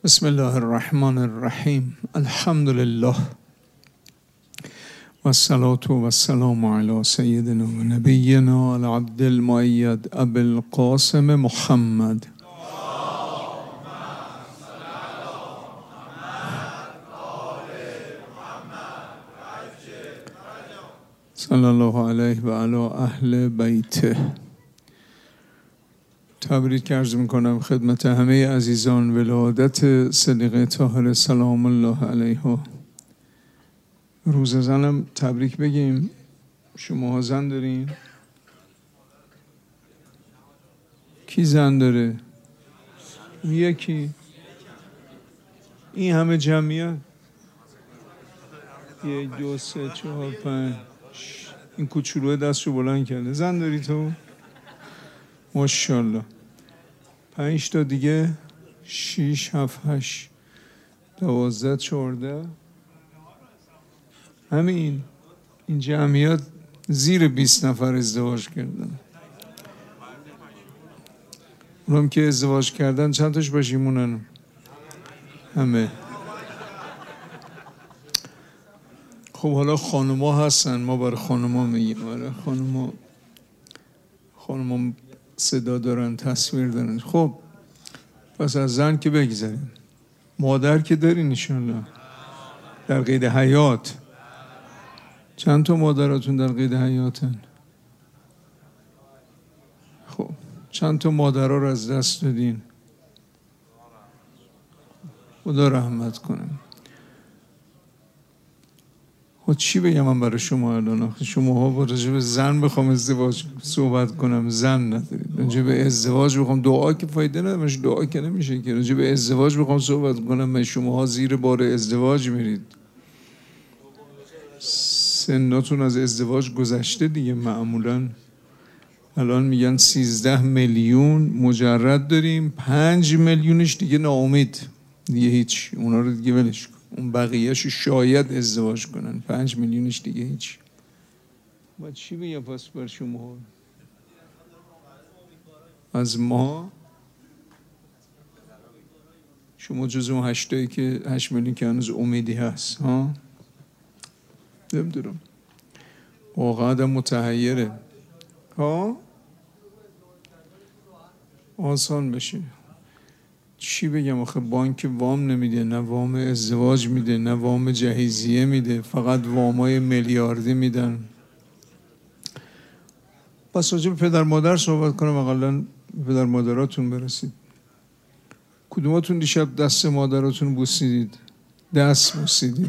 بسم الله الرحمن الرحیم. الحمد لله و الصلاة و السلام علی سیدنا و نبینا العبد المؤید ابی القاسم محمد صلی الله علیه و علی اهل بیته. تبریک عرض میکنم خدمت همه عزیزان ولادت صدیقه طاهره سلام الله علیها. روز زنم تبریک بگیم. شما زن دارین؟ کی زن داره؟ یکی. این همه جمعیت 1 2 3 4 5. این کوچولوی دستشو بلند کرده. زن داری تو؟ ماشاءالله. 5 تا دیگه 6 7 8 12 14. همین این جمعیت زیر 20 نفر ازدواج کردن. اونم که ازدواج کردن چند تاش پشیمونن؟ همه. خب حالا خانوما هستن، ما برای خانوما میگیم. برای خانوما صدا دارن، تصویر دارن. خب پس از زن که بگذاریم. مادر که دارین انشالله در قید حیات. چند تا مادراتون در قید حیاتن؟ خب چند تا مادرها رو از دست دادین؟ خدا رحمت کنه. خب چی بگم من برای شما الان؟ شما ها با راجع به زن بخوام ازدواج صحبت کنم، زن ندارید. راجع به ازدواج بخوام، دعا که فایده نداره، دعا که نمیشه که. راجع به ازدواج بخوام صحبت کنم، شما ها زیر بار ازدواج میرید. سناتون از ازدواج گذشته دیگه. معمولا الان میگن 13 میلیون مجرد داریم، 5 میلیونش دیگه ناامید، دیگه هیچ. اونا رو دیگه ولش کن. اون بقیه‌شو شاید ازدواج کنن. 5 میلیونش دیگه هیچ. باید چی بگم پس بر شما؟ از ما شما جز اون 8 که 8 میلیون که هنوز امیدی هست ها؟ نمیدونم واقعا آدم متحیره ها. آسان بشه. چی بگم آخه؟ بانک وام نمیده، نه وام ازدواج میده، نه وام جهیزیه میده، فقط وامای میلیاردی میدن. پس راجع به پدر مادر صحبت کنم. اقلا پدر مادراتون برسید. کدوماتون دیشب دست مادراتون بوسیدید؟ دست بوسیدید.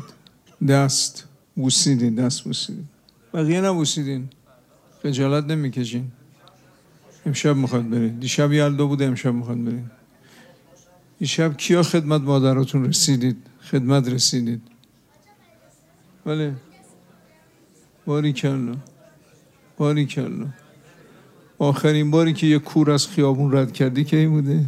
بقیه نبوسیدین؟ خجالت نمیکشین؟ امشب میخواد برید. دیشب یلدا بوده، امشب میخواد برید. دیشب کیا خدمت مادراتون رسیدید؟ خدمت رسیدید؟ بله. باریکلا. آخرین باری که یه کور از خیابون رد کردی کی بوده؟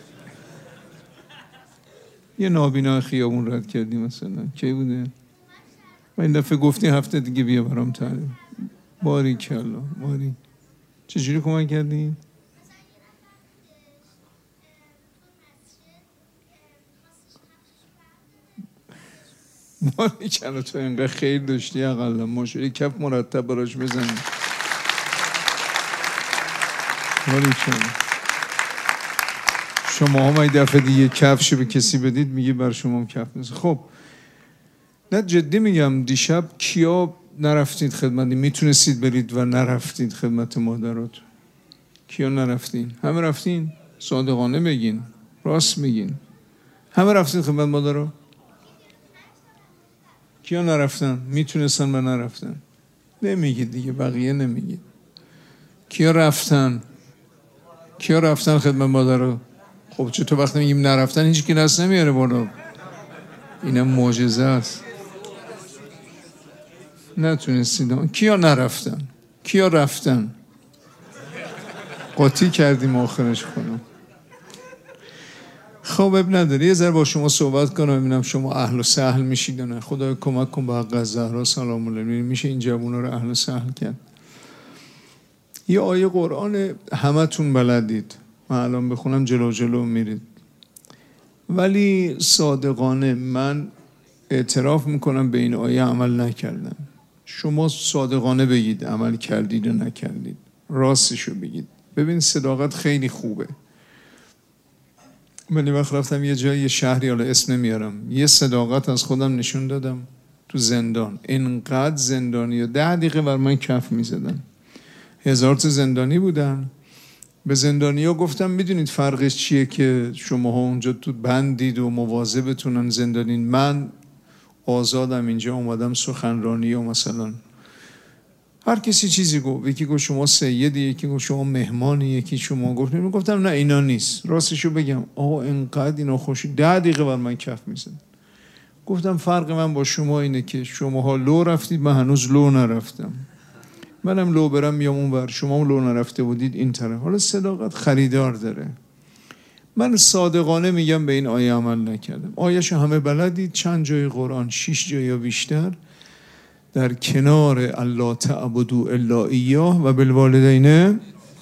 یه نابینا خیابون رد کردی مثلا کی بوده؟ و این دفعه گفتی هفته دیگه بیا برام تعلیم. باریکلا. چجوری کمک کردی؟ باریکلا. تو اینقدر خیر داشتی اقلا ماشاءالله کف مرتب براش بزنی. باریکلا. شما هم این دفعه دیگه کفشو به کسی بدید میگه بر شما هم کف میزن. خب نه جدی میگم. دیشب کیا نرفتید خدمتی؟ میتونستید برید و نرفتید خدمت مادرات؟ کیا نرفتین؟ همه رفتین؟ صادقانه بگین، راست میگین. همه رفتید خدمت مادرات؟ کیا نرفتن؟ میتونستن و نرفتن؟ نمیگید دیگه، بقیه نمیگید. کیا رفتن خدمت مادرات؟ خب چطور وقتی میگیم نرفتن هیچ کی دست نمیاره بالا؟ اینم معجزه است. نتونستید. کیا نرفتن؟ کیا رفتن؟ قاطی کردیم آخرش کنم. خب اب نداره. یه ذره با شما صحبت کنم ببینم شما اهل و سهل میشید نه. خدا کمک کن به حق زهرا سلام الله. میشه این جوونا رو اهل و سهل کرد. یه آیه قرآن همتون بلدید. من الان بخونم جلو میرید. ولی صادقانه من اعتراف میکنم به این آیه عمل نکردم. شما صادقانه بگید عمل کردید و نکردید، راستشو بگید. ببین صداقت خیلی خوبه. من وقت رفتم یه جایی، یه شهری، حالا اسم نمیارم، یه صداقت از خودم نشون دادم تو زندان. اینقدر زندانی و 10 دقیقه بر من کف میزدن. 1000 تا زندانی بودن. به زندانی ها گفتم میدونید فرقش چیه که شماها اونجا تو بندید و مواظبتونن زندانین، من آزادم اینجا اومدم سخنرانی و مثلا هر کسی چیزی گفت. یکی گفت شما سیدی، یکی گفت شما مهمانی، یکی شما گفتم نه اینا نیست. راستشو بگم آقا اینقدر اینا خوشی 10 دقیقه بر من کف میزن. گفتم فرق من با شما اینه که شماها لو رفتید، من هنوز لو نرفتم. منم لو برم میام اون ور، شما لو نرفته بودید این طرف. حالا صداقت خریدار داره. من صادقانه میگم به این آیه عمل نکردم. آیه‌شو همه بلدید، چند جای قرآن، 6 جای یا بیشتر، در کنار الله تعبدوا الا ایاه و بالوالدین.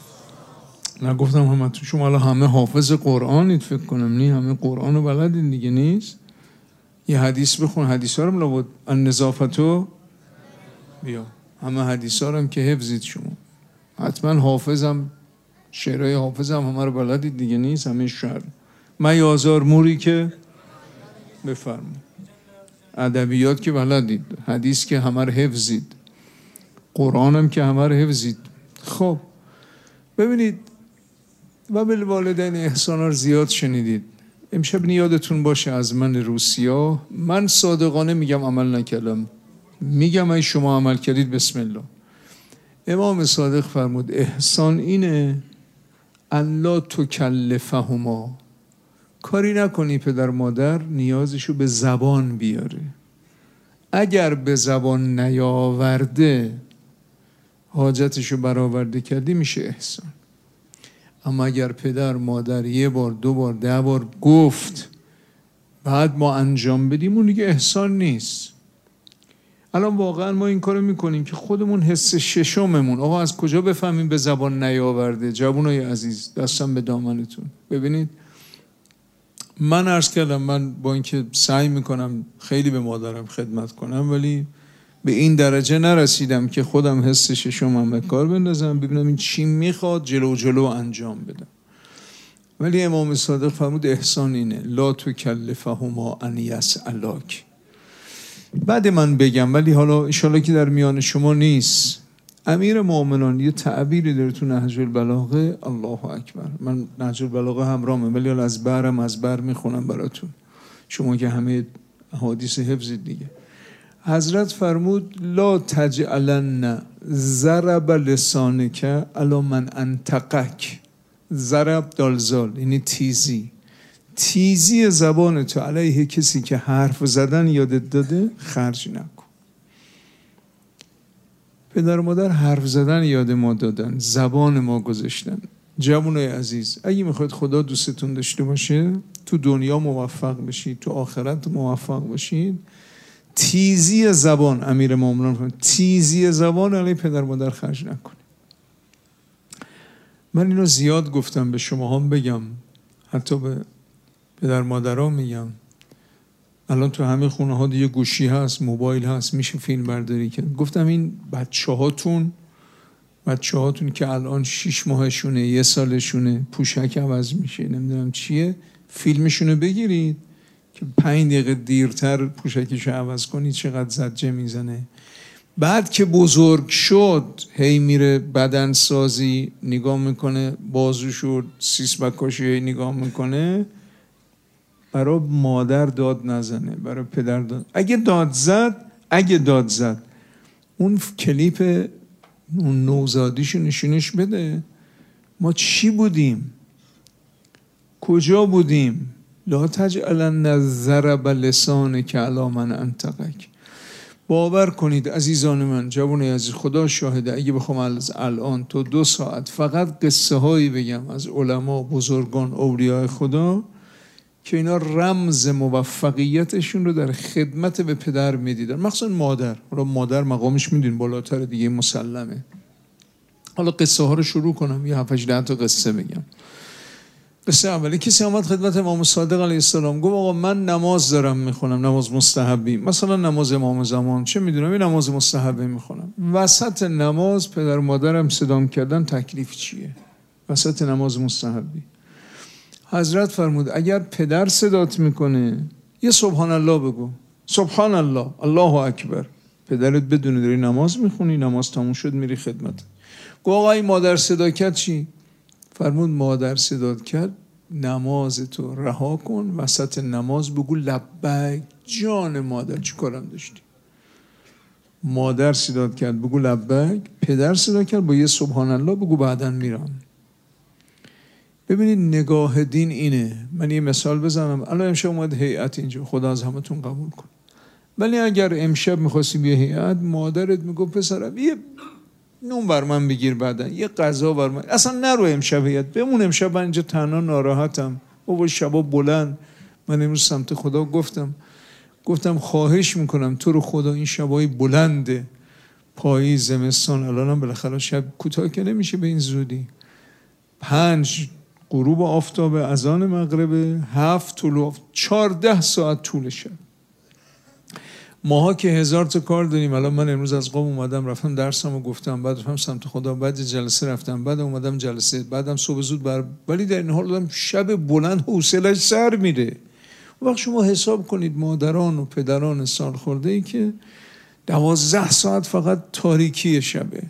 نگفتم همه تو شما الان همه حافظ قرآنید فکر کنم، نه همه قرآنو بلدید دیگه نیست. یه حدیث بخون، حدیثا رو لابد النظافتو بیا، همه حدیثا رو هم که حفظید شما، حتما حافظم، شعرهای حافظم همه رو بلدید دیگه نیست. همه شعر میازار موری که بفرمایید، ادبیات که بلدید، حدیث که همه رو حفظید، قرآن هم که همه رو حفظید. خب ببینید و بالوالدین احسانا رو زیاد شنیدید. امشب یادتون باشه از من روسیا، من صادقانه میگم عمل نکردم. میگم ای شما عمل کردید بسم الله. امام صادق فرمود احسان اینه الله تکلفهما، کاری نکنی پدر مادر نیازشو به زبان بیاره. اگر به زبان نیاورده حاجتشو برآورده کردی میشه احسان. اما اگر پدر مادر 1 بار 2 بار 10 بار گفت بعد ما انجام بدیم، اون دیگه احسان نیست. الان واقعا ما این کارو میکنیم که خودمون حس ششممون، آقا از کجا بفهمیم به زبان نیاورده؟ جوانای عزیز دستم به دامنتون. ببینید من عرض کردم من با اینکه سعی میکنم خیلی به مادرم خدمت کنم، ولی به این درجه نرسیدم که خودم حس ششمم به کار بندازم، ببینم این چی میخواد جلو انجام بدم. ولی امام صادق فرمود احسان اینه لا تکلفهما ان یسألاک. بعد من بگم، ولی حالا انشالله که در میان شما نیست. امیر مومنان یه تعبیری داره تو نهج البلاغه، الله اکبر. من نهج البلاغه همراهمه ولی حالا از بر میخونم براتون، شما که همه حدیث حفظید دیگه. حضرت فرمود لا تجعلن ضرب لسانک علی من انطقک. ضرب دالزال یعنی تیزی زبان تو علیه کسی که حرف زدن یادت داده خرج نکن. پدر و مادر حرف زدن یاد ما دادن، زبان ما گذاشتن. جوانای عزیز اگه میخواید خدا دوستتون داشته باشه، تو دنیا موفق بشید، تو آخرت موفق باشید، تیزی زبان، امیر مومنان فرمود تیزی زبان علیه پدر و مادر خرج نکنید. من اینو زیاد گفتم، به شما هم بگم، حتی به پدر مادرها میگم. الان تو همه خونه ها دیگه گوشی هست، موبایل هست، میشه فیلم برداری کرد. گفتم این بچه هاتون که الان 6 ماهشونه، 1 سالشونه، پوشک عوض میشه، نمیدونم چیه، فیلمشونو بگیرید که 5 دقیقه دیرتر پوشکشو عوض کنید چقدر زجه میزنه. بعد که بزرگ شد هی میره بدن سازی نگاه میکنه، بازوشو سیسبکاشو نگاه میکنه. برای مادر داد نزنه، برای پدر داد. اگه داد زد اون کلیپ اون نوزادیشو نشونش بده. ما چی بودیم؟ کجا بودیم؟ لا تجعلن ضرب لسانک علی من انطقک. باور کنید عزیزان من، جوانای عزیز، خدا شاهده اگه بخوام از الان تا 2 ساعت فقط قصه هایی بگم از علما، بزرگان، اولیاء خدا که اینا رمز موفقیتشون رو در خدمت به پدر میدیدن، مخصوصا مادر. حالا مادر مقامش میدونین بالاتر دیگه، مسلمه. حالا قصه ها رو شروع کنم، یه 7-8 تا قصه بگم. قصه اولی کسی آمد خدمت امام صادق علیه السلام گفت آقا من نماز دارم میخونم، نماز مستحبی، مثلا نماز امام زمان، چه میدونم این نماز مستحبی میخونم، وسط نماز پدر و مادرم صدام کردن تکلیف چیه؟ وسط نماز مستحبی. حضرت فرمود اگر پدر صدات میکنه یه سبحان الله بگو، سبحان الله، الله اکبر، پدرت بدونه داری نماز میخونی، نماز تموم شد میری خدمت. گفت آقا این مادر صدا کرد چی؟ فرمود مادر صدا کرد نماز تو رها کن، وسط نماز بگو لبیک. جان مادر چی کارم داشتی؟ مادر صدا کرد بگو لبیک، پدر صدا کرد با یه سبحان الله بگو بعداً میرم. ببینید نگاه دین اینه. من یه مثال بزنم. الان امشب اومد هیئت اینجا، خدا از همتون قبول کن. ولی اگر امشب می‌خواستی بیا هیئت، مادرت میگه پسرم یه نون بر من بگیر، بعدن یه غذا بر من، اصلا نرو امشب هیئت، بمون امشب، من اینجا تنها ناراحتم، بابا شبا بلند. من امروز سمت خدا گفتم خواهش میکنم تو رو خدا این شبای بلند پاییز زمستان، الانم بالاخره شب کوتاه که نمیشه به این زودی، 5 غروب آفتاب، اذان مغرب، 7 طلوع، 14 ساعت طول شب. ماها که 1000 تا کار داریم. الان من امروز از قم اومدم، رفتم درسمو گفتم، بعد رفتم سمت خدا، بعد جلسه رفتم، بعد اومدم جلسه، بعدم صبح زود ولی در این حال دارم شب بلند حوصله‌اش سر میره. وقت شما حساب کنید مادران و پدران سال خورده ای که 12 ساعت فقط تاریکی شبه،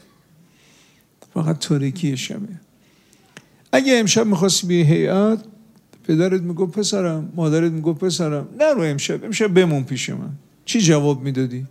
فقط تاریکی شبه. اگه امشب می‌خواستی بی هیئت، پدرت میگه پسرم، مادرت میگه پسرم نرو امشب بمون پیش من، چی جواب میدادی؟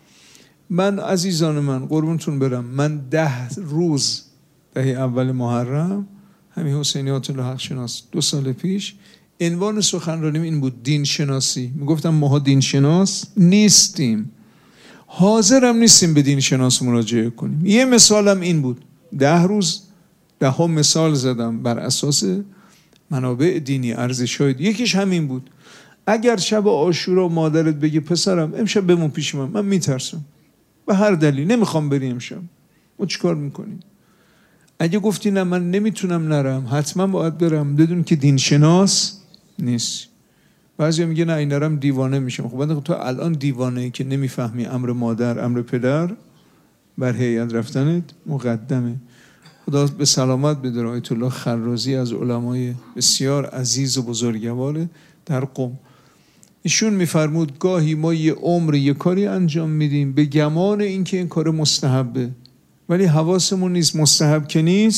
من عزیزان من قربونتون برم، من 10 روز دهه اول محرم، همین حسینی آیت الله حق شناس 2 سال پیش، عنوان سخنرانیم این بود، دین شناسی. میگفتم ماها دین شناس نیستیم، حاضرم نیستیم به دین شناس مراجعه کنیم. یه مثالم این بود، 10 روز 10 مثال زدم بر اساس منابع دینی، ارزش‌های. یکیش همین بود، اگر شب عاشورا مادرت بگه پسرم امشب بمون پیش من میترسم، به هر دلیل نمیخوام بری امشب، ما چیکار میکنیم؟ اگه گفتی نه من نمیتونم نرم، حتما باید برم، بدون که دین شناس نیست. بعضی میگه نه این نرم دیوانه میشم. خب تو الان دیوانه ای که نمیفهمی امر مادر، امر پدر بر هیئت رفتنت مقدمه. خدا به سلامت بده آیت الله خرازی، از علمای بسیار عزیز و بزرگوار در قم. ایشون میفرمود گاهی ما یه عمر یه کاری انجام میدیم به گمان اینکه این کار مستحبه، ولی حواسمون نیست مستحب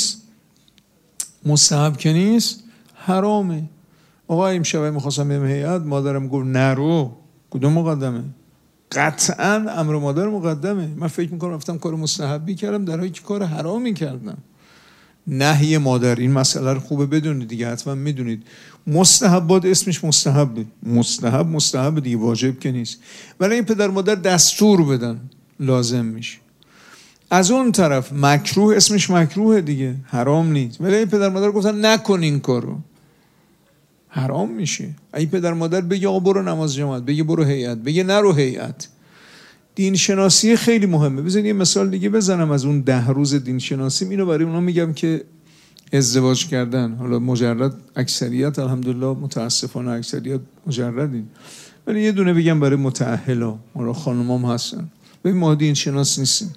که نیست حرامه. آقا امشب میخواستم برم هیئت، مادرم گفت نرو. کدوم مقدمه؟ قطعا امر مادر مقدمه. من فکر میکنم رفتم کار مستحبی کردم در حالی که کار حرامی کردم. نهی مادر، این مسئله رو خوبه بدونید دیگه، حتما میدونید مستحبات اسمش مستحبه، مستحب دیگه، واجب که نیست. ولی این پدر مادر دستور بدن لازم میشه. از اون طرف مکروه اسمش مکروه دیگه، حرام نیست. ولی این پدر مادر گفتن نکن این کارو، حرام میشه. این پدر مادر بگه آقا برو نماز جماعت، بگه برو هیئت، بگه نرو هیئت. دین شناسی خیلی مهمه. بذارید یه مثال دیگه بزنم از اون 10 روز دین شناسی. اینو برای اونا میگم که ازدواج کردن، حالا مجرد اکثریت، الحمدلله متاسفانه اکثریت مجردین، ولی یه دونه بگم برای متأهلا، حالا خانمام هستن. ببین ما دین شناس نیستیم.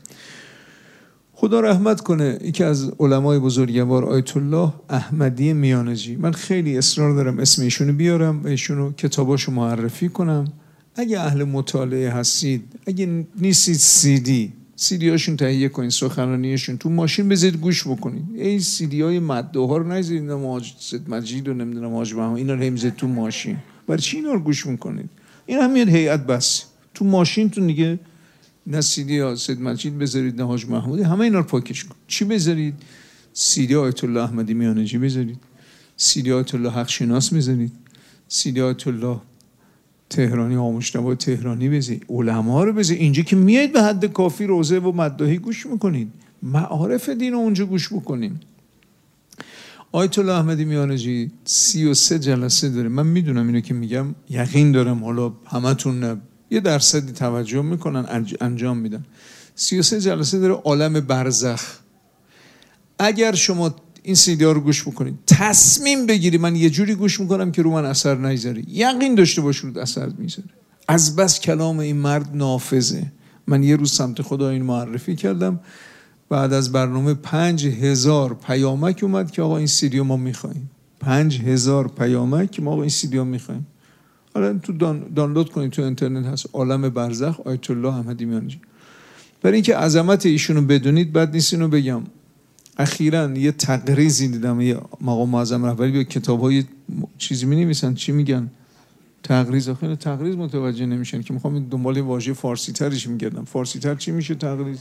خدا رحمت کنه یکی از علمای بزرگوار آیت الله احمدی میانجی، من خیلی اصرار دارم اسم ایشونو بیارم و ایشونو کتاباشو معرفی کنم. اگه اهل مطالعه هستید، اگه نیستید سی دی هاشون تهیه کنید، سخنرانیشون تو ماشین بذارید گوش بکنید. این سی دی های مدعو ها رو نذارید، حاج سید مجید و نمیدونم حاج محمد اینا رو میذارید تو ماشین. برای چی اینا رو گوش میکنید؟ این هم میاد هیئت بس تو ماشین تو دیگه، نه سی دی ها سید مجید بذارید نه حاج محمودی، همه اینا رو پاکش کن. چی بذارید؟ سی دی آیت الله احمدی میانجی بذارید، سی دی آیت الله حق شناس بذارید، سی دی آیت الله تهرانی آموشتبا تهرانی بذارید، علما رو بذارید. اینجا که میایید به حد کافی روزه و مداحی گوش میکنید، معارف دین رو اونجا گوش بکنیم. آیت الله احمدی میانجی 33 جلسه داره. من میدونم اینو که میگم یقین دارم حالا همتون نه، یه درصدی توجه میکنن انجام میدن. 33 جلسه داره عالم برزخ. اگر شما این سیدی ها رو گوش بکنید، تصمیم بگیری من یه جوری گوش میکنم که رو من اثر نگذاره. یقین داشته باش رو اثر میذاره. از بس کلام این مرد نافذه. من یه روز سمت خدا این معرفی کردم، بعد از برنامه 5000 پیامک اومد که آقا این سیدی رو ما میخوایم. 5000 پیامک که ما آقا این سیدی رو میخوایم. حالا تو دانلود کنید، تو اینترنت هست، عالم برزخ آیت الله احمدی میانجی. برای اینکه عظمت ایشونو بدونید بد نیست اینو بگم. اخیراً یه تقریظی دیدم، یه مقام معظم رهبری به کتاب‌های چیزی می‌نویسن، چی میگن؟ تقریظ. آخه تقریظ متوجه نمیشن که میخوام دنبال واژه فارسی ترش میگردم. فارسی تر چی میشه تقریظ؟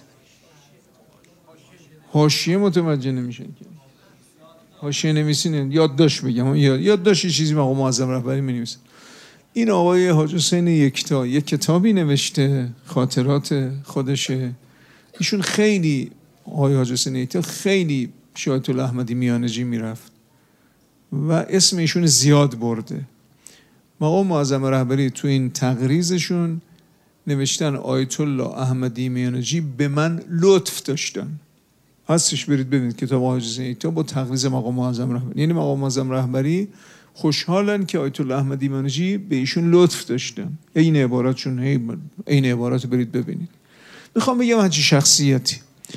حاشیه متوجه نمیشن که. حاشیه نمیسین، یادداشت بگم، یادداشت چیزی مقام معظم رهبری می‌نویسن. این آقای حاج حسین یکتا یک کتابی نوشته، خاطرات خودشه. ایشون خیلی، آقای حاج حسین یکتا خیلی آیت الله احمدی میانجی میرفت و اسم ایشون زیاد برده. مقام معظم رهبری تو این تقریظشون نوشتن آیت الله احمدی میانجی به من لطف داشتن. هستش، برید ببینید کتاب حاج حسین یکتا با تقریظ مقام معظم رهبری. یعنی مقام معظم رهبری خوشحالن که آیت الله احمدی میانجی به ایشون لطف داشتن. این عباراتشون، این عبارات برید ببینید. میخوام بگم هرچی شخصیتی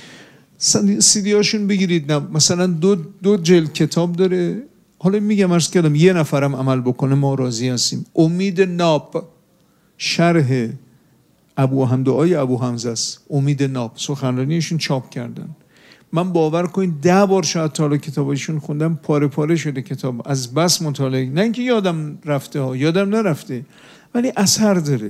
سیدیاشون بگیرید. مثلا دو جلد کتاب داره. حالا میگم عرض کردم یه نفرم عمل بکنه ما راضی هستیم. امید ناب، شرح ابو حمدعای ابو حمزه است. امید ناب سخنرانیشون چاپ کردن. من باور کنید 10 بار شاید تا حالا کتابشون خوندم، پاره پاره شده کتاب از بس مطالعه. نه اینکه یادم رفته ها، یادم نرفته، ولی اثر داره.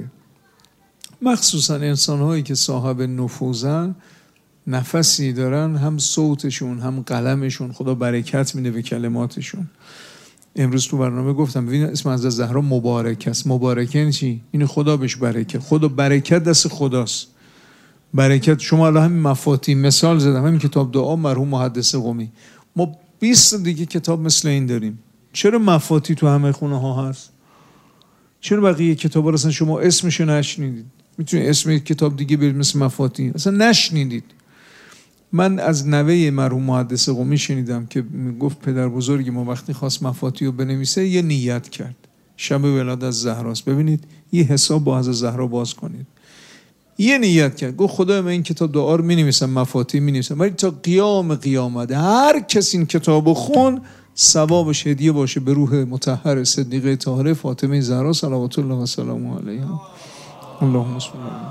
مخصوصا انسان هایی که صاحب نفوذن، نفسی دارن، هم صوتشون هم قلمشون خدا برکت میده به کلماتشون. امروز تو برنامه گفتم ببین اسم حضرت زهرا مبارک است. مبارکه یعنی چی؟ این خدا بهش برکت. خدا برکت دست خداست. برکت شما الان همین مفاتیح مثال زدم، همین کتاب دعا مرحوم محدث قمی، ما 20 دیگه کتاب مثل این داریم. چرا مفاتیح تو همه خونه ها هست؟ چرا بقیه کتابا اصلا شما اسمشو نشنیدید؟ میتونید اسم کتاب دیگه برید مثل مفاتیح، اصلا نشنیدید. من از نوه مرحوم محدث قمی شنیدم که میگفت پدر بزرگی ما وقتی خواست مفاتیح رو بنویسه یه نیت کرد، شب ولادت زهراست، ببینید یه حساب با حضرت زهرا باز کنید. یه نیت کرد، گفت خدای من این کتاب دعا رو می‌نویسم، مفاتیح می‌نویسم، ولی تا قیامت هر کسی این کتابو خون ثوابش هدیه باشه به روح مطهر صدیقه طاهره فاطمه زهرا صلوات الله و سلامه علیها. اللهم صل علی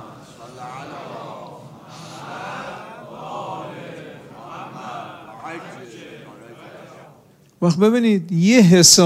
وقت. ببینید یه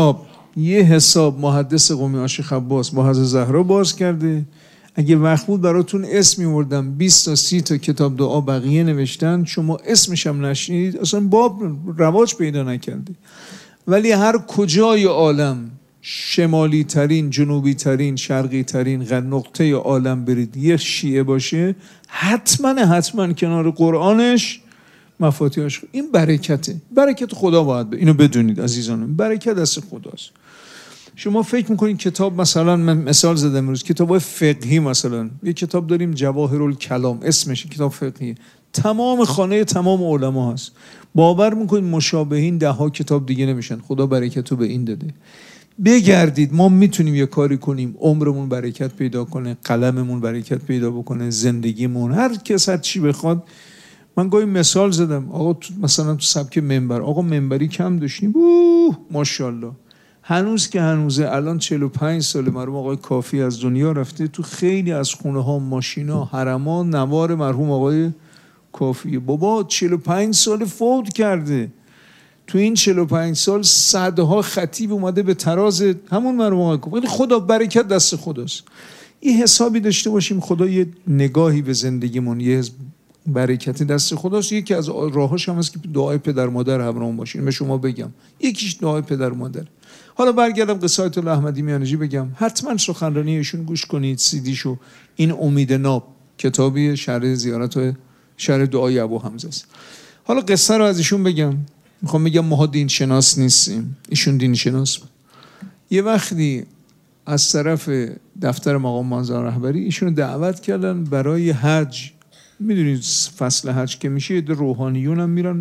حساب محدث قمی عاشق عباس با حضرت زهرا باز کرده. اگه وقت بود براتون اسم می‌آوردم 20 تا 30 تا کتاب دعا بقیه نوشتن، شما اسمش هم نشنیدید، اصلا باب رواج پیدا نکرده. ولی هر کجای عالم، شمالی ترین، جنوبی ترین، شرقی ترین نقطه عالم برید یه شیعه باشه، حتما کنار قرآنش مفاتیحش. این برکته، برکت خدا باید اینو بدونید عزیزانم، برکت دست خداست. شما فکر میکنید کتاب، مثلا من مثال زدم امروز، کتاب فقهی، مثلا یه کتاب داریم جواهرالکلام، اسمش کتاب فقهی، تمام خانه تمام علما هست. باور میکنید مشابهین 10 کتاب دیگه نمیشن. خدا برکتو به این داده. بگردید، ما میتونیم یه کاری کنیم عمرمون برکت پیدا کنه، قلممون برکت پیدا بکنه، زندگیمون، هر کس هر چی بخواد. من گاهی مثال زدم، آقا مثلا تو سبک منبر، آقا منبری کم داشتیم، ماشاءالله. هنوز که هنوزه، الان 45 سال مرحوم آقای کافی از دنیا رفته، تو خیلی از خونه ها، ماشینا، حرما نوار مرحوم آقای کافیه. بابا 45 سال فوت کرده. تو این 45 سال صدها خطیب اومده به تراز همون مرحوم آقای کافی. خدا برکت دست خداست. یه حسابی داشته باشیم، خدا یه نگاهی به زندگیمون، یه برکتی دست خداست. یکی از راهاش هم هست که دعای پدر مادر همراهمون باشین. به شما بگم یکیش دعای پدر مادر. حالا برگردم قصه آیت الله احمدی میانجی بگم. حتما سخنرانی ایشون گوش کنید، سیدیشو. این امید ناب کتابی شرح زیارت و شرح دعای ابو حمزه است. حالا قصه رو از ایشون بگم. میخوام بگم ما دین شناس نیستیم، ایشون دین شناس بود. یه وقتی از طرف دفتر مقام معظم رهبری ایشون دعوت کردن برای حج. میدونید فصل حج که میشه، روحانیون هم میرن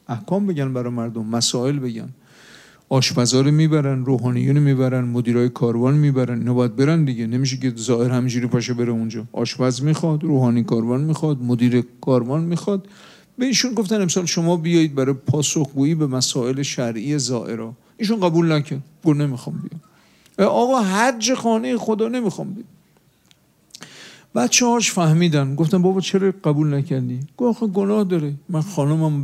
احکام بگن برای مردم، مسائل بگن. آشپزا رو میبرن، روحانیون میبرن، مدیرای کاروان میبرن. اینا باید برن دیگه. نمیشه که ظاهر همینجوری پاشه بره اونجا. آشپز میخواد، روحانی کاروان میخواد، مدیر کاروان میخواد. به ایشون گفتن امسال شما بیایید برای پاسخگویی به مسائل شرعی زائرا. ایشون قبول نکرد، گفت نمیخوام بیام. آقا حج خانه خدا نمیخوام بیام. بچه‌هاش فهمیدن، گفتن بابا چرا قبول نکردی؟ گفت آخه گناه داره، من خانممو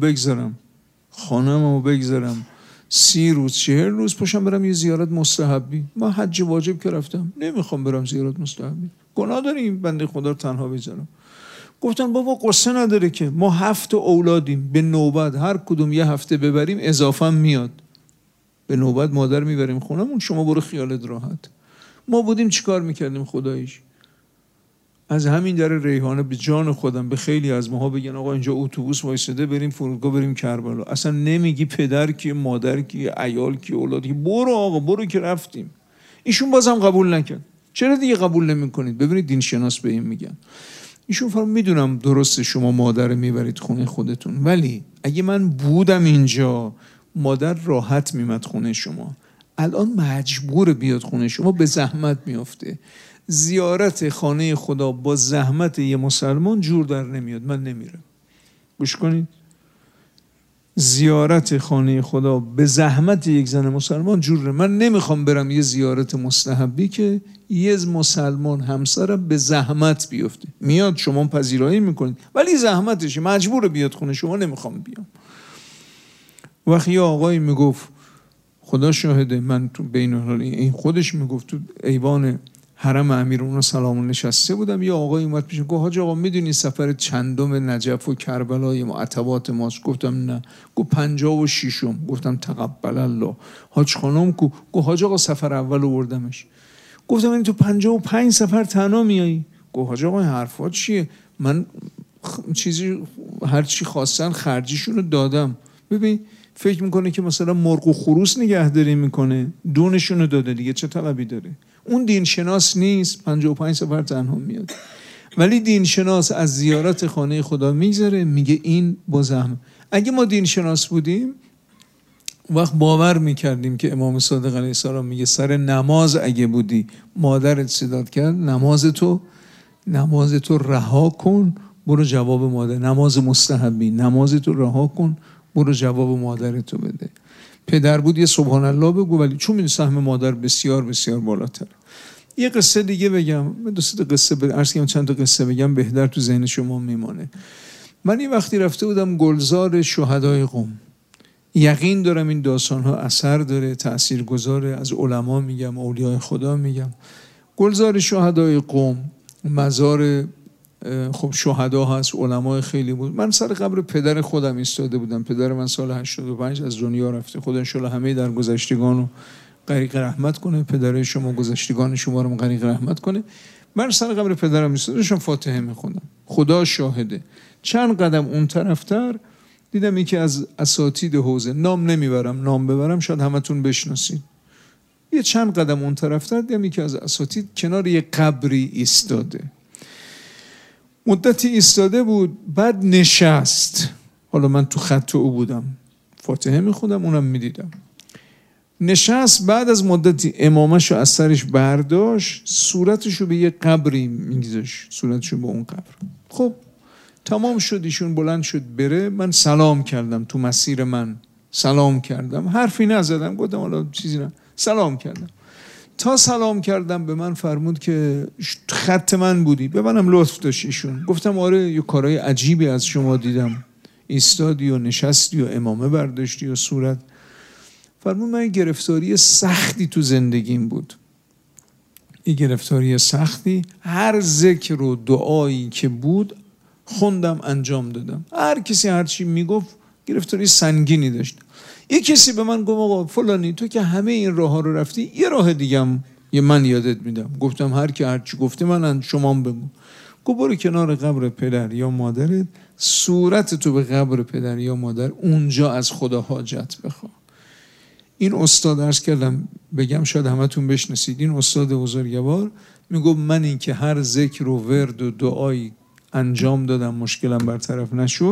بگذارم 30 روز 40 روز پاشم برم یه زیارت مستحبی. من حج واجب که رفتم، نمیخوام برم زیارت مستحبی. گناه داریم بنده خدا رو تنها بذارم. گفتن بابا قصه نداره که ما 7 اولادیم، به نوبت هر کدوم یه هفته ببریم اضافه میاد. به نوبت مادر میبریم خونمون، شما برو خیالت راحت. ما بودیم چیکار میکردیم خداییش؟ از همین در ریحانه به جان خودم به خیلی از ماها بگن آقا اینجا اتوبوس وایساده، بریم فرودگاه، بریم کربلا. اصلا نمیگی پدر کی، مادر کی، عیال کی، اولاد کی. برو آقا برو که رفتیم. ایشون بازم قبول نکرد. چرا دیگه قبول نمیکنید؟ ببینید دین شناس به این میگن. ایشون فرمود میدونم درسته شما مادر میبرید خونه خودتون، ولی اگه من بودم اینجا مادر راحت میمد خونه شما. الان مجبور بیاد خونه شما، به زحمت میافته. زیارت خانه خدا با زحمت یه مسلمان جور در نمیاد. من نمیرم. گوش کنید، زیارت خانه خدا به زحمت یک زن مسلمان جور. من نمیخوام برم یه زیارت مستحبی که یه مسلمان همسرم به زحمت بیفته. میاد شما پذیرایی میکنید ولی زحمتشه، مجبور بیاد خونه شما. نمیخوام بیام. وقتی آقایی میگفت خدا شاهده، من تو بین این خودش میگفت تو ایوان حرم امیرالمومنین سلام نشسته بودم، یه آقای اومد پیشم گفت حاج آقا میدونی سفر چندم نجف و کربلای عتبات ماست؟ گفتم نه. گفت 56م. گفتم تقبل الله. حاج خانم کو؟ گفت حاج آقا سفر اول آوردمش. گفتم این تو 55 سفر تنها میایی؟ گفت حاج آقا این حرفات چیه؟ من چیزی هر چی خواستن خرجیشون رو دادم. ببین فکر میکنه که مثلا مرغ و خروس نگهداری میکنه، دونشون رو داده دیگه، چه طلبی داره؟ اون دین شناس نیست. 55 سفر تنها میاد. ولی دین شناس از زیارت خانه خدا میگذره، میگه این با زحمت. اگه ما دین شناس بودیم وقت باور میکردیم که امام صادق علیه السلام میگه سر نماز اگه بودی مادرت صدات کرد، نماز تو رها کن برو جواب مادر. نماز مستحبی، نماز تو رها کن برو جواب مادرتو بده. پدر بود یه سبحان الله بگو، ولی چون این سهم مادر بسیار بسیار بالاتر. یه قصه دیگه بگم، من چند تا قصه بگم بهتر تو ذهن شما میمانه. من این وقتی رفته بودم گلزار شهدای قم. یقین دارم این داستان‌ها اثر داره، تأثیر گذاره. از علما میگم، اولیاء خدا میگم. گلزار شهدای قم مزار خب شهدا هست، علمای خیلی بود. من سر قبر پدر خودم ایستاده بودم. پدر من سال 85 از دنیا رفته. خدا ان شاءالله همه در گذشتگان رو غریق رحمت کنه. پدر شما گذشتگان شما رو غریق رحمت کنه. من سر قبر پدرم ایستاده داشتم فاتحه میخوندم. خدا شاهده چند قدم اون طرفتر دیدم یکی از اساتید حوزه، نام نمیبرم، نام ببرم شاید همتون بشناسید. یه چند قدم اون طرفتر دیدم یکی از اساتید کنار یه قبری ایستاده. مدتی ایستاده بود، بعد نشست. حالا من تو خط او بودم، فاتحه میخوندم، اونم میدیدم. نشست، بعد از مدتی امامشو از سرش برداشت، صورتشو به یه قبری میگذاشت، صورتشو به اون قبر. خب تمام شد، ایشون بلند شد بره. من سلام کردم، تو مسیر من سلام کردم، حرفی نزدم، گفتم حالا چیزی نه، سلام کردم. تا سلام کردم به من فرمود که خط من بودی. به منم لطف داشت ایشون. گفتم آره یه کارهای عجیبی از شما دیدم، ایستادی و نشستی و امامه برداشتی و صورت. فرمود من گرفتاری سختی تو زندگیم بود. این گرفتاری سختی، هر ذکر و دعایی که بود خوندم، انجام دادم. هر کسی هر چی میگفت گرفتاری سنگینی داشت. یه کسی به من گفت آقا فلانی تو که همه این راه ها رو رفتی، یه راه دیگه هم من یادت میدم. گفتم هر کی هر چی گفته من شما بگو. گفت برو کنار قبر پدر یا مادرت، صورت تو به قبر پدر یا مادر، اونجا از خدا حاجت بخوا. این استاد عرض کردم بگم شاید همتون بشناسید، این استاد بزرگوار میگفت من این که هر ذکر و ورد و دعایی انجام دادم مشکلم برطرف نشد،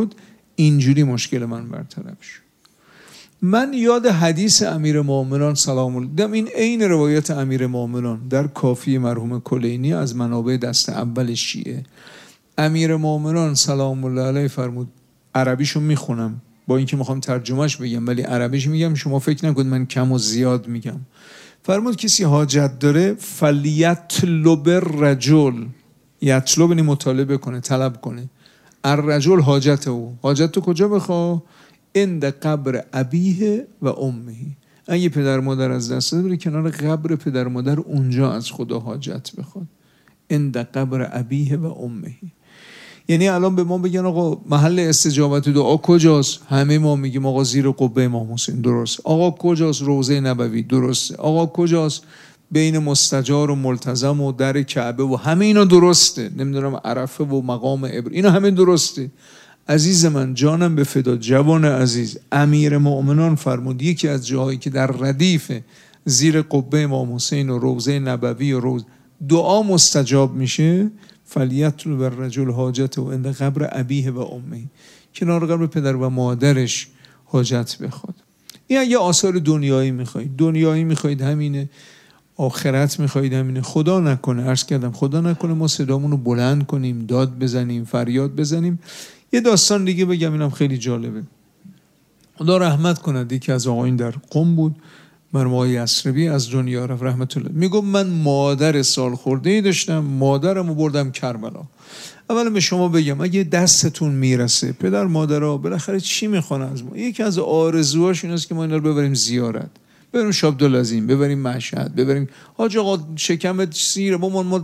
اینجوری مشکل من برطرف شد. من یاد حدیث امیرالمؤمنین سلام الله دیدم، این عین روایت امیرالمؤمنین در کافی مرحوم کلینی از منابع دست اول شیعه. امیرالمؤمنین سلام الله علیه فرمود، عربیشو میخونم با اینکه میخوام ترجمهش بگم ولی عربیش میگم، شما فکر نکنید من کم و زیاد میگم. فرمود کسی حاجت داره فلیطلب الرجل، یطلب یعنی مطالبه کنه، طلب کنه، الرجل حاجت او، حاجت تو کجا بخواه؟ عند قبر ابیه و امه. اگه پدر مادر از دست داره کنار قبر پدر مادر اونجا از خدا حاجت بخواد. عند قبر ابیه و امه. یعنی الان به ما بگن آقا محل استجابت دعا کجاست؟ همه ما میگیم آقا زیر قبه امام حسین، درست. آقا کجاست؟ روضه نبوی، درسته. آقا کجاست؟ بین مستجار و ملتزم و در کعبه و همه اینا درسته. نمیدونم عرفه و مقام ابراهیم، اینا همه درسته. عزیز من، جانم به فدا، جوان عزیز، امیرالمؤمنین فرمود یکی از جاهایی که در ردیف زیر قبه امام حسین و روضه نبوی و روضه دعا مستجاب میشه، فلیطلب الرجل حاجته عند قبر ابیه و امه، کنار قبر پدر و مادرش حاجت بخواد. این اگه آثار دنیایی میخواید همینه، آخرت میخواید همینه. خدا نکنه، عرض کردم خدا نکنه ما صدامون رو بلند کنیم، داد بزنیم، فریاد بزنیم. یه داستان دیگه بگم، اینم خیلی جالبه. خدا رحمت کند، یکی از آقایون در قم بود، مرحوم آقای یسربی از دنیا رفت رحمت الله. میگم من مادر سال خورده‌ای داشتم، مادرمو بردم کربلا. اولا به شما بگم اگه دستتون میرسه، پدر مادرها بالاخره چی میخوان از ما؟ یکی از آرزوهاش این است که ما اینا رو ببریم زیارت، ببریم شاه عبدالعظیم، ببریم مشهد، ببریم حاج آقا شکمت سیره، ما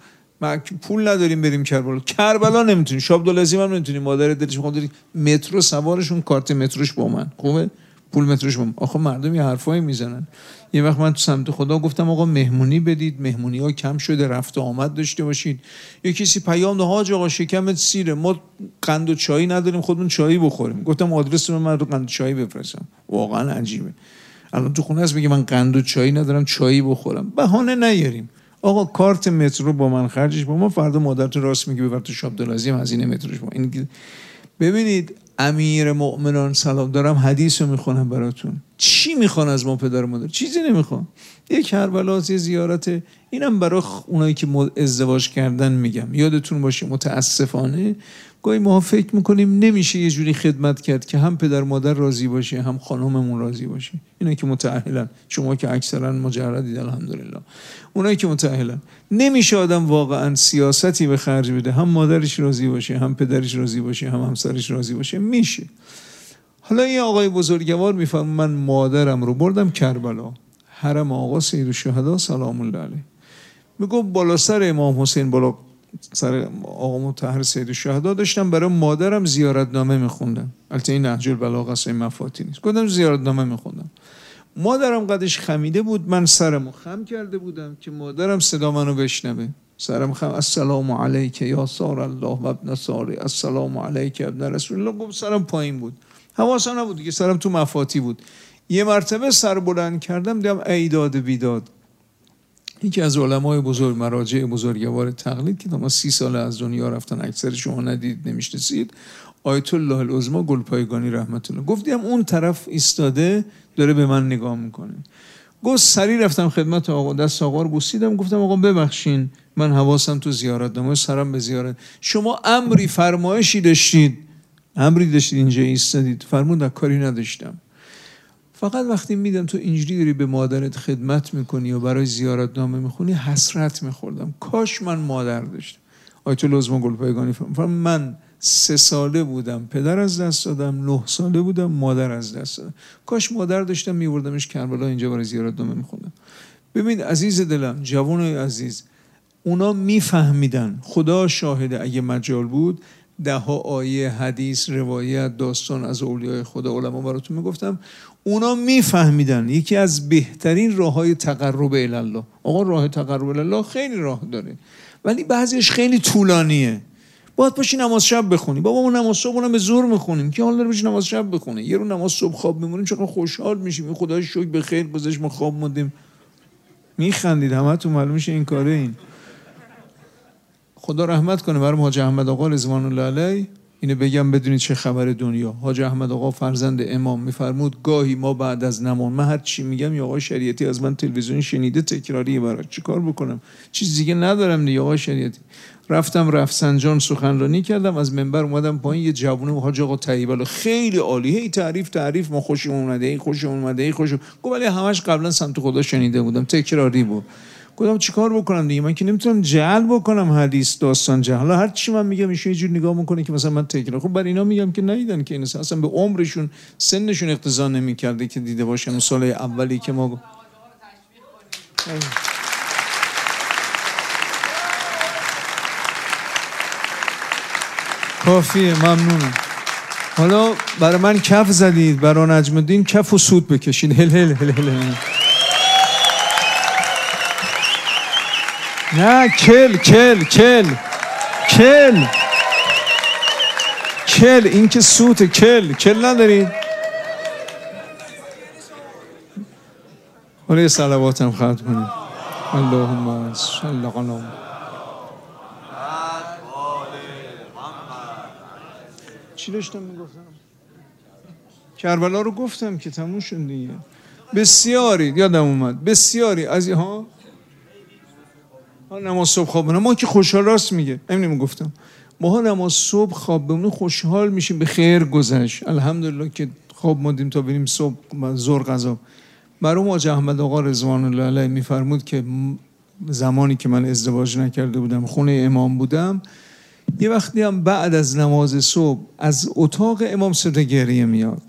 پول نداریم بریم کربلا نمیتونیم، شاه عبدالعظیم هم نمیتونیم، مادر دلش میخواد داری مترو سوارشون، کارت متروش با من، خوبه پول متروش با من. آخه مردم یه حرفایی میزنن. یه وقت من تو سمت خدا گفتم آقا مهمونی بدید، مهمونی ها کم شده، رفت و آمد داشته باشید. یه کسی پیام داد حاج آقا شکمت سیره، ما قند و چایی نداریم خودمون چایی بخوریم. گفتم آدرس من رو قند و چایی بفرستم. واقعا عجیبه. الان تو خونه هست میگه من قند و چایی ندارم چایی بخورم. بهانه نیاریم. آقا کارت مترو با من، خرجش با ما، فردا مادرتون راست میگه ببر تو شاه عبدالعظیم هزینه متروش با این. ببینید امیرالمؤمنین سلام، دارم حدیث رو میخونم براتون. چی میخوان از ما پدر مادر؟ چیزی نمیخوان. یک کربلا، یه زیارت، اینم برای اونایی که ازدواج کردن میگم. یادتون باشه متاسفانه گاهی ما فکر میکنیم نمیشه یه جوری خدمت کرد که هم پدر مادر راضی باشه هم خانممون راضی باشه. اینا که متأهلن، شما که اکثرا مجردید الحمدلله، اونایی که متأهلن، نمیشه آدم واقعا سیاستی به خرج بده هم مادرش راضی باشه هم پدرش راضی باشه هم همسرش راضی باشه. میشه. حالا این آقای بزرگوار میفرمه من مادرم رو بردم کربلا، حرم آقا سیدالشهدا سلام الله علیه. میگم بالا سر امام حسین، بالا سر آقا مطهر سیدالشهدا داشتم برای مادرم زیارتنامه میخوندم. البته این نهج البلاغه است، این مفاتی نیست. گفتم زیارتنامه میخوندم. مادرم قدش خمیده بود، من سرمو خم کرده بودم که مادرم صدا منو بشنوه. سرم خم، السلام علیک یا سار الله و ابن ساری، السلام علیک ابن رسول الله. گفت سرم پایین بود، حواسم نبود دیگه، سرم تو مفاتی بود. یه مرتبه سر بلند کردم دیدم ایداد بیداد. یکی از علمای بزرگ، مراجع بزرگوار تقلید که تا 30 سال از دنیا رفتن، اکثر شما ندید نمیشناسید، آیت الله العظما گلپایگانی رحمت الله. گفتم اون طرف ایستاده داره به من نگاه میکنه. گفت سری رفتم خدمت آقا، دست آقا رو بوسیدم، گفتم آقا ببخشین من حواسم تو زیارتنامه، سرم به زیارت. شما امری فرمایشی داشتید اینجا ایستادید؟ فرمود کاری نداشتم، فقط وقتی میدم تو اینجوری داری به مادرت خدمت میکنی و برای زیارتنامه میخونی حسرت میخوردم، کاش من مادر داشتم. آیت الله العظما گلپایگانی فرمود من 3 ساله بودم پدر از دست دادم، 9 ساله بودم مادر از دست دادم، کاش مادر داشتم میبردمش کربلا اینجا برای زیارتنامه میخوندم. ببین عزیز دلم، جوانای عزیز، اونا میفهمیدن، خدا شاهده اگه مجال بود 10 آیه حدیث روایت داستان از اولیای خدا علما براتون میگفتم، اونا میفهمیدن یکی از بهترین راههای تقرب الی الله. آقا راه تقرب الی الله خیلی راه داره ولی بعضیش خیلی طولانیه. باید باشی نماز شب بخونی. بابا ما نماز صبح اونم به زور میخونیم که حال داره باشی نماز شب بخونی. یه رو نماز صبح خواب میمونیم چقدر خوشحال میشیم، خدای شکر به خیر گذشت ما خواب موندیم. میخندید همتون، معلوم میشه این کاره. این خدا رحمت کنه برام حاج احمد آقا رضوان الله علیه، اینو بگم بدونید چه خبر دنیا. حاج احمد آقا فرزند امام میفرمود گاهی ما بعد از نماز، من هر چی میگم یا آقا شریعتی از من تلویزیون شنیده تکراریه، برای چیکار بکنم؟ چیز دیگه ندارم دیگه. آقا شریعتی رفتم رفسنجان سخنرانی کردم، از منبر اومدم پایین، یه جوونه حاج آقا طیبه خیلی عالی، هی تعریف ما خوشمون اومده، هی خوشمون اومده، هی خوش. گفت ولی همش قبلا سمت خدا شنیده بودم، تکراری بود. گفتم چیکار بکنم دیگه؟ من که نمیتونم جعل بکنم حدیث داستان جعل. حالا هر چی من میگم ایشون یه جور نگاه میکنه که مثلا من تکرار. خب برای اینا میگم که ندیدن که این اصلا به عمرشون سنشون اقتضا نمیکرده که دیده باشن. سال اولی که ما کافیه، ممنونم. حالا برای من کف زدید، برای نجم الدین کف و سود بکشید. هل هل هل هل. نه کل کل کل کل کل، این که سوت کل ندارید. حالا یه صلواتم ختم کنید. اللهم صل علی محمد. چی داشتم میگفتم؟ کربلا رو گفتم که تموم شد دیگه. بسیاری یادم اومد، بسیاری از اینها نماز صبح خواب بمونم. ما که خوشحال، راست میگه، همین گفتم، ما نماز صبح خواب بمونیم خوشحال میشیم، به خیر گذشت الحمدلله که خواب موندیم تا بریم صبح ظهر غذا. مرحوم حاج احمد آقا رضوان الله علیه میفرمود که زمانی که من ازدواج نکرده بودم خونه امام بودم، یه وقتی هم بعد از نماز صبح از اتاق امام صدای گریه میاد.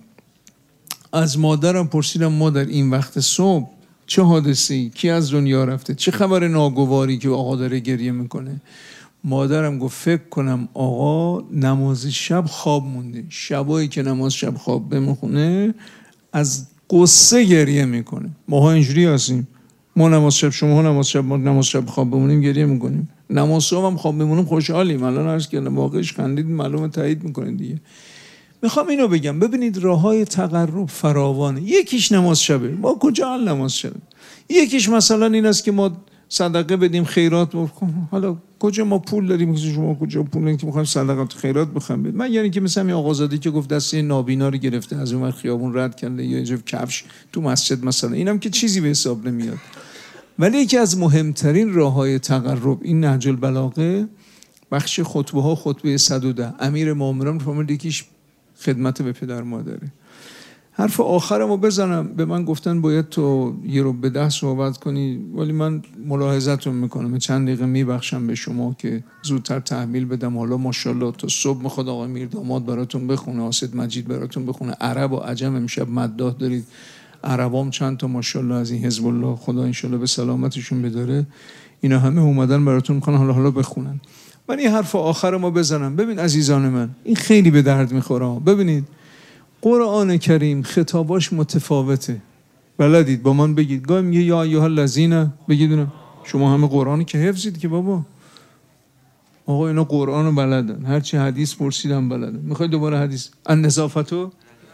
از مادرم پرسیدم مادر این وقت صبح چه حادثه‌ای، کی از دنیا رفته، چه خبر ناگواری که آقا داره گریه میکنه؟ مادرم گفت فکر کنم آقا نماز شب خواب مونده، شبایی که نماز شب خواب بمونه از قصه گریه میکنه. ماها اینجوری هستیم، ما نماز شب، شما نماز شب، ما نماز شب خواب بمونیم گریه میکنیم، نماز صبح هم خواب بمونیم خوشحالیم. الان عرض کردم واقعش خندید، معلومه تایید میکنین دیگه. میخوام اینو بگم، ببینید راههای تقرب فراوانه. یکیش نماز شبه، ما کجا نماز شبه. یکیش مثلا این است که ما صدقه بدیم، خیرات بکنیم. حالا کجا ما پول داریم که شما کجا پول داریم که میخوایم صدقات خیرات بخوایم بدیم؟ من یعنی که مثلا این آقازاده که گفت دسته نابینا رو گرفته از اون خیابون رد کرده یا جو کفش تو مسجد مثلا، اینم که چیزی به حساب نمیاد. ولی یکی از مهمترین راههای تقرب این نهج البلاغه، بخش خطبه ها، خطبه 110 امیر مومنان فرمود یکیش خدمت به پدر مادره. حرف آخرمو بزنم، به من گفتن باید تو یه رو به 10 صحبت کنی، ولی من ملاحظه‌تون میکنم، چند دقیقه میبخشم به شما که زودتر تحویل بدم. حالا ماشاءالله تا صبح میخواد آقای میر داماد براتون بخونه، آسد مجید براتون بخونه، عرب و عجم امشب مداح دارید، عربام چند تا ماشاءالله از این حزب الله، خدا انشالله به سلامتشون بداره، اینا همه اومدن براتون میخوان حالا بخونن. من این حرف آخرمو بزنم. ببین عزیزان من، این خیلی به درد میخوره. ببینید قرآن کریم خطاباش متفاوته. بلدید با من بگید، گاهی میگه یا ایها الذین، بگید شما همه قرآنی که حفظید که بابا آقا اینا قرآن رو بلدن، هرچی حدیث پرسیدم بلدن. میخوای دوباره حدیث النظافتو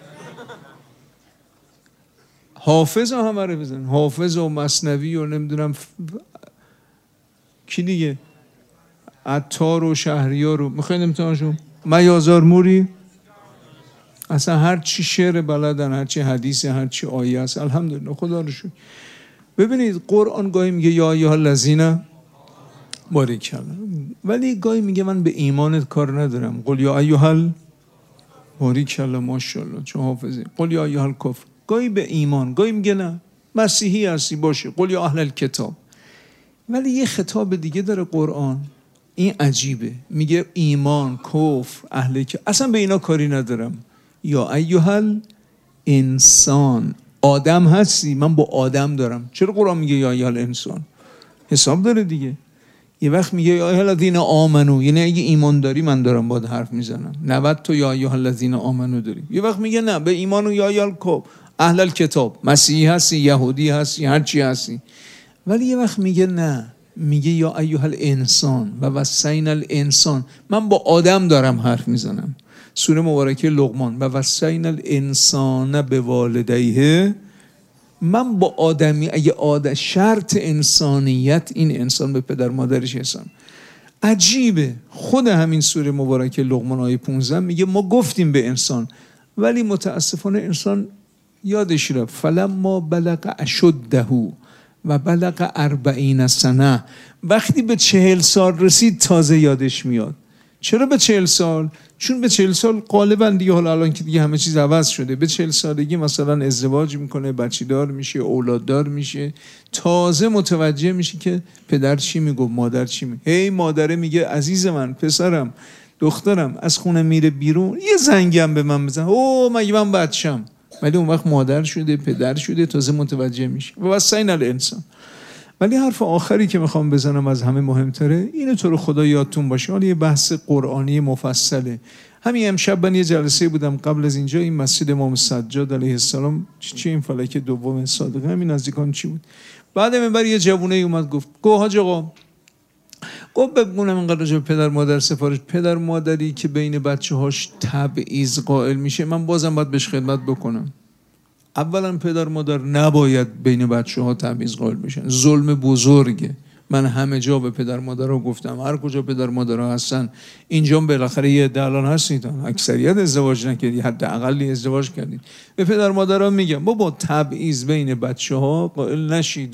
حافظ ها همه رو بزن، حافظ و مثنوی و نمیدونم کی دیگه، عطار و شهریار رو میخواید امتحانشون، میازار موری، اصلا هر چی شعر بلدن، هر چی حدیث، هر چی آیه است. الحمدلله خدا رو شکر. ببینید قرآن گاهی میگه یا ایها الذین باریکلا، ولی گاهی میگه من به ایمانت کار ندارم، قل یا ایها باریکلا ماشاءالله چه حافظی، قل یا ایها الکفر. گاهی به ایمان، گاهی میگه نه مسیحی هستی باشه، قل یا اهل الکتاب. ولی یه خطاب دیگه داره قرآن، این عجیبه، میگه ایمان، کفر، اهل که اصلا به اینا کاری ندارم. یا ایها الانسان، آدم هستی، من با آدم دارم. چرا قرآن میگه یا ایها الانسان؟ حساب داره دیگه. یه وقت میگه یا ایها الذین آمنو، یعنی اگه ایمان داری من دارم باید حرف میزنم، 90 تو یا ایها الذین آمنو داری. یه وقت میگه نه، به ایمان و یا ایها اهل الکتاب، مسیحی هستی، یهودی هستی، هر چی هستی. ولی یه وقت میگه نه، میگه یا ایها الانسان و وصینا الانسان، من با آدم دارم حرف میزنم. سوره مبارکه لقمان، و وصینا الانسان بوالدیه، من با آدمی، اگه شرط انسانیت این انسان به پدر مادرش احسان. عجیبه، خود همین سوره مبارکه لقمان آیه 15 میگه ما گفتیم به انسان، ولی متاسفانه انسان یادش رفت. فلما بلغ اشده و بلغ 40 سنه، وقتی به 40 سال رسید تازه یادش میاد. چرا به 40 سال؟ چون به 40 سال غالبا دیگه، حالا الان که دیگه همه چیز عوض شده، به 40 سالگی مثلا ازدواج میکنه، بچه‌دار میشه، اولاددار میشه، تازه متوجه میشه که پدر چی میگه، مادر چی میگه. هی مادره میگه عزیز من، پسرم، دخترم، از خونه میره بیرون یه زنگم به من بزن، او مگه من بچم. ولی اون وقت مادر شده، پدر شده، تازه متوجه میشه. و واسین الانسان. ولی حرف آخری که میخوام بزنم از همه مهمتره اینه، تو رو خدا یادتون باشه، حالا یه بحث قرآنی مفصله. همین امشب من یه جلسه بودم قبل از اینجا، این مسجد امام سجاد علیه السلام، چی این فلک دوم صادقه، همین نزدیکان چی بود، بعد منبر یه جوونه اومد گفت حاج آقا، گفت بگونم اینقدر راجع به پدر مادر سفارش، پدر مادری که بین بچه‌هاش تبعیض قائل میشه، من بازم باید بهش خدمت بکنم. اولا پدر مادر نباید بین بچه‌ها تبعیض قائل بشن، ظلم بزرگه. من همه جا به پدر مادرها گفتم، هر کجا پدر مادرها هستن، اینجا بالاخره یه عده الان هستید، اکثریت ازدواج نکردید، حداقل ازدواج کردید. به پدر مادرها میگم بابا تبعیض بین بچه‌ها قائل نشید،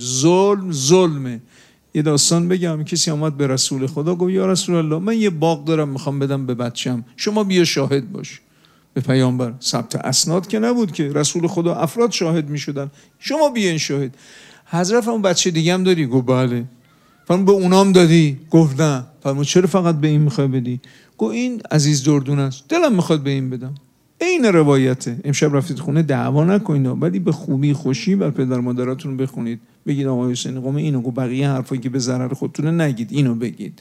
ظلمه. یه داستان بگم، کسی اومد به رسول خدا گفت یا رسول الله، من یه باغ دارم میخوام بدم به بچم، شما بیا شاهد باش. به پیامبر ثبت اسناد که نبود که، رسول خدا افراد شاهد میشدن، شما بیاین شاهد. حضرت اون بچه دیگه هم داری؟ گفت بله. فرمود به اونام دادی؟ گفت نه. فرمود چرا فقط به این میخوای بدی؟ گفت این عزیز دردونه است، دلم میخواد به این بدم. این روایته. امشب رفتید خونه دعوا نکنید، ولی به خوبی خوشی بر پدر مادراتون بخونید، بگید آقا حسین قوم اینو گفت، بقیه حرفایی که به ضرر خودتون نگید، اینو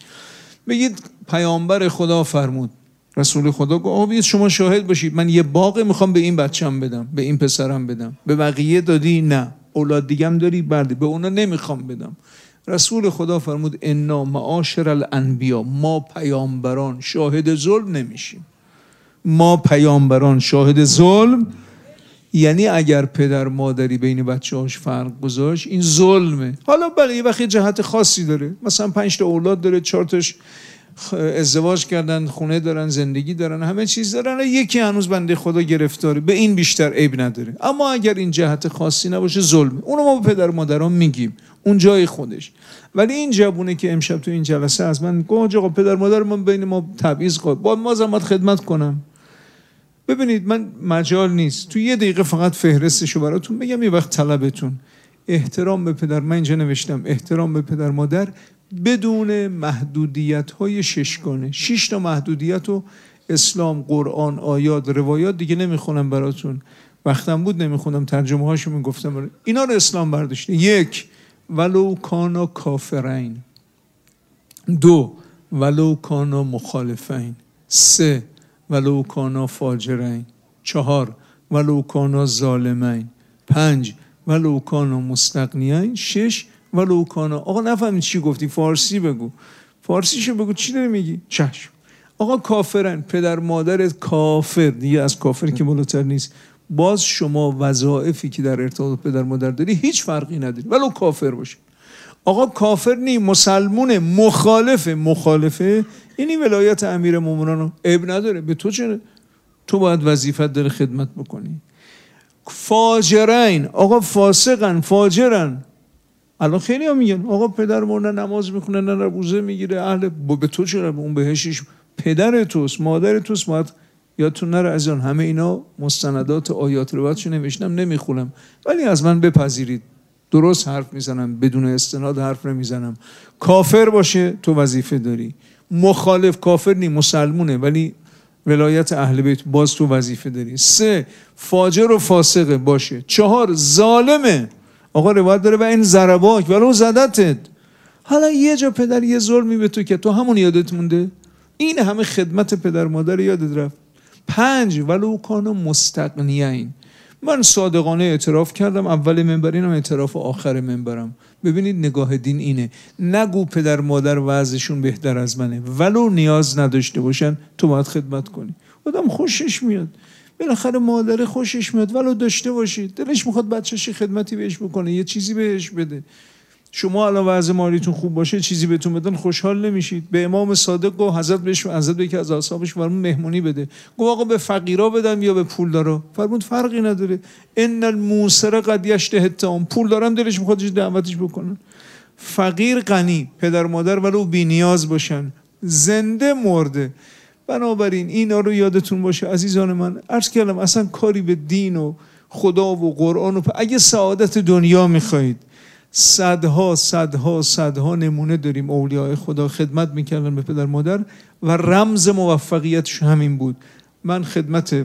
بگید پیامبر خدا فرمود، رسول خدا گفت آقا شما شاهد باشید، من یه باغ میخوام به این بچه‌م بدم، به این پسرم بدم. به بقیه دادی؟ نه. اولاد دیگم داری؟ بله. به اونا نمیخوام بدم. رسول خدا فرمود انا معاشر الانبیا، ما پیامبران شاهد ظلم نمیشیم. ما پیامبران شاهد ظلم، یعنی اگر پدر مادری بین بچه‌هاش فرق گذاشت این ظلمه. حالا بقیه وقتی جهت خاصی داره، مثلا 5 تا اولاد داره، 4 تاش ازدواج کردن، خونه دارن، زندگی دارن، همه چیز دارن، یکی هنوز بنده خدا گرفتاره، به این بیشتر عیب نداره. اما اگر این جهت خاصی نباشه ظلمه. اونو ما به پدر مادران میگیم، اون جای خودش. ولی این جوونه که امشب تو این جلسه از من گفت آقا پدر مادر من بین ما تبعیض قائل، با ما زحمت خدمت کنم. ببینید من مجال نیست تو یه دقیقه فقط فهرستشو براتون بگم، یه وقت طلبتون. احترام به پدر، من اینجا نوشتم احترام به پدر مادر بدون محدودیت‌های 6 گانه. 6 تا محدودیت رو اسلام، قرآن، آیات، روایات، دیگه نمیخونم براتون، وقتم بود نمیخونم، ترجمه هاشو میگفتم. اینا رو اسلام برداشته. 1 ولو کانا کافرین، 2 ولو کانا مخالفین، 3 ولو کانا فاجرین، 4 ولو کانا ظالمین، 5 ولو کانا مستغنیین، 6 ولو کانا. آقا نفهمید چی گفتی؟ فارسی بگو، فارسیشو بگو، چی داری میگی؟ چشم. آقا کافرن، پدر مادرت کافر، دیگه از کافر که بالاتر نیست. باز شما وظایفی که در ارتباط پدر مادر داری هیچ فرقی نداری ولو کافر باشه. آقا کافر نی، مسلمونه، مخالفه یعنی ولایت امیر مومنان عیب نداره، به تو چه؟ تو باید وظیفت داره خدمت بکنی. فاجرین، آقا فاسقن، فاجرن. الان خیلی ها میگن آقا پدر مادر نماز میخونه، نه روزه میگیره، اهل به تو چرا؟ اون بهشش پدر توست، مادر توست. باید یادتون نره از اون همه اینا مستندات آیات رو بعدش نوشتم، نمیخونم، ولی از من بپذیرید درست حرف میزنم، بدون استناد حرف نمیزنم. کافر باشه تو وظیفه داری، مخالف کافر نی، مسلمونه ولی ولایت اهل بیت باز تو وظیفه داری. 3 فاجر و فاسقه باشه. 4 ظالمه. آقا روایت داره و این ضرباک ولو زدتت. حالا یه جا پدر یه ظلمی به تو که تو همون یادت مونده، این همه خدمت پدر مادر یادت رفت. 5 ولو کانوا مستغنیین. من صادقانه اعتراف کردم، اول منبرینم، اعتراف آخر منبرم. ببینید نگاه دین اینه، نگو پدر مادر وضعشون بهتر از منه، ولو نیاز نداشته باشن تو باید خدمت کنی. آدم خوشش میاد، بالاخره مادر خوشش میاد ولو داشته باشید، دلش میخواد بچه‌ش خدمتی بهش بکنه، یه چیزی بهش بده. شما الان وضع مالیتون خوب باشه چیزی بهتون بدن خوشحال نمیشید. به امام صادق گفت حضرت بهش یکی از اصحابش فرمود مهمونی بده. گفت آقا به فقیرا بدم یا به پولدارا؟ فرمود فرقی نداره. ان الموسر قد یشتهی الطعام. پولدارم دلش میخواد دعوتش بکنن. فقیر غنی، پدر مادر ولو بی‌نیاز باشن، زنده مرده. بنابراین اینا رو یادتون باشه عزیزان من. عرض کردم اصلا کاری به دین و خدا و قرآن و اگه سعادت دنیا میخواهید، صدها نمونه داریم اولیاء خدا خدمت میکردن به پدر مادر و رمز موفقیتش همین بود. من خدمت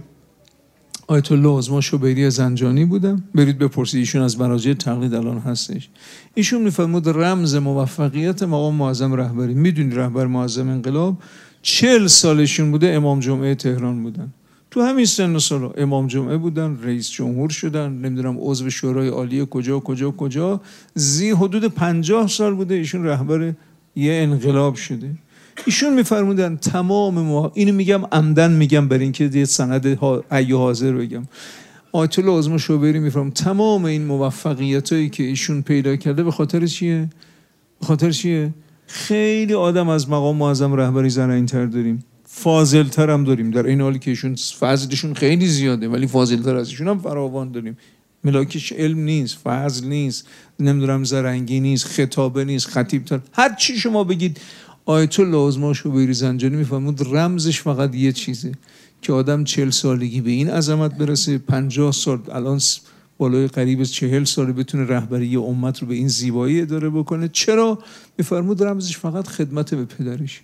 آیت الله عظما شبیری زنجانی بودم، برید بپرسید، ایشون از مراجع تقلید الان هستش. ایشون میفرمود رمز موفقیت مقام معظم رهبری، میدونی رهبر معظم انقلاب 40 سالشون بوده امام جمعه تهران بودن، تو همین سن و سالا امام جمعه بودن، رئیس جمهور شدن، نمیدونم عضو شورای عالی کجا حدود 50 سال بوده ایشون رهبر یه انقلاب شده. ایشون میفرمودن تمام اینو میگم عمدن میگم برای اینکه یه سند ای حاضر بگم. آیت الله عظما شبیری میفرمون تمام این موفقیتایی که ایشون پیدا کرده به خاطر چیه؟ به خاطر چیه؟ خیلی آدم از مقام معظم رهبری زرنگ‌تر داریم، فاضل‌تر هم داریم، در این حالی که ایشون فضلشون خیلی زیاده ولی فاضل‌تر از ایشون هم فراوان داریم. ملاکش علم نیست، فضل نیست، نمیدونم زرنگی نیست، خطابه نیست، خطیب‌تر، هر چی شما بگید. آیت الله عظما شبیری زنجانی میفهمود رمزش فقط یه چیزه که آدم 40 سالگی به این عظمت برسه، 50 سال الان بالای قریب 40 سال بتونه رهبری امت رو به این زیبایی اداره بکنه. چرا؟ میفرمود رمزش فقط خدمت به پدرش.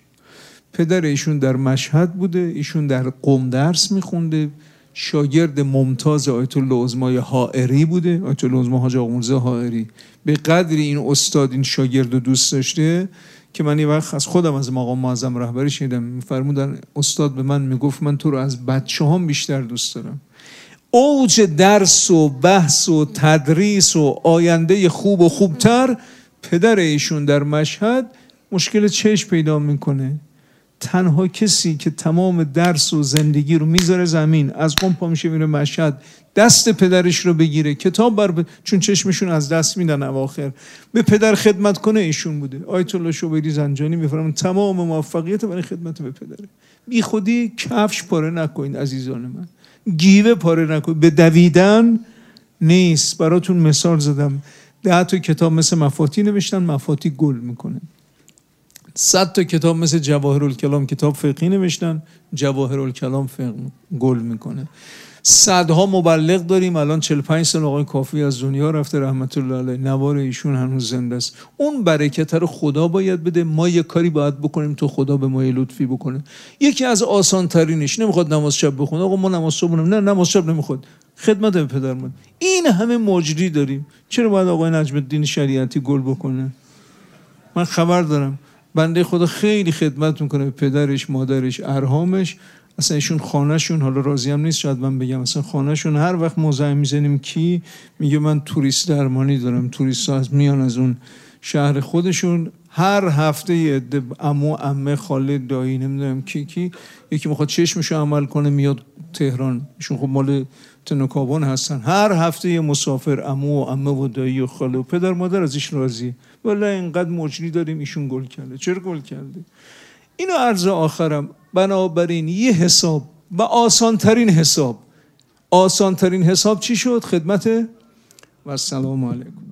پدر ایشون در مشهد بوده، ایشون در قم درس میخونده، شاگرد ممتاز آیت الله عظما حائری بوده. آیت الله عظما حاج آقا مرزا حائری به قدری این استاد این شاگرد رو دوست داشته که من یه وقت از خودم از مقام معظم رهبری شنیدم، میفرمودن استاد به من میگفت من تو رو از بچه‌هام بیشتر دوست دارم. اوج درس و بحث و تدریس و آینده خوب و خوبتر پدر ایشون در مشهد مشکل چشم پیدا میکنه. تنها کسی که تمام درس و زندگی رو میذاره زمین، از قم پا میشه میره مشهد دست پدرش رو بگیره کتاب چون چشمشون از دست میدن اواخر به پدر خدمت کنه ایشون بوده. آیت الله شبیری زنجانی میفرمایند تمام موفقیت برای خدمت به پدره. بی خودی کفش پاره نکنید عزیزان من، گیوه پاره نکنید، به دویدن نیست. براتون مثال زدم، 10 تا کتاب مثل مفاتی نوشتن، مفاتی گل میکنه. 100 تا کتاب مثل جواهرالکلام کتاب فقهی نوشتن، جواهرالکلام فقه گل میکنه. صدها مبلغ داریم، الان 45 سال آقای کافی از دنیا رفته رحمت الله علیه، نوار ایشون هنوز زنده است. اون برکت رو خدا باید بده، ما یه کاری باید بکنیم تو خدا به ما لطفی بکنه. یکی از آسان ترینش، نمیخواد نماز شب بخونه، آقا ما نماز صبح نه نماز شب نمیخواد، خدمت به پدر مادر. این همه مجری داریم، چرا باید آقای نجم الدین شریعتی گل بکنه؟ من خبر دارم بنده خدا خیلی خدمت میکنه به پدرش، مادرش، ارحامش. اصلا ایشون خانهشون، حالا راضی هم نیست شاید من بگم، اصلا خانهشون هر وقت ما زنگ میزنیم کی میگه من توریست درمانی دارم، توریست ها میان از اون شهر خودشون، هر هفته یه عده عمو، عمه، خاله، دایی، نمیدونم کی یکی میخواد چشمشو عمل کنه میاد تهران. ایشون خب مال تنوکابان هستن، هر هفته یه مسافر عمو و عمه و دایی و خاله و پدر مادر ازش راضیه. والله اینقدر مجری داریم ایشون گل کرده. چرا گل کرده؟ اینو عرض آخرم. بنابراین یه حساب و آسانترین حساب چی شد؟ خدمت و السلام علیکم.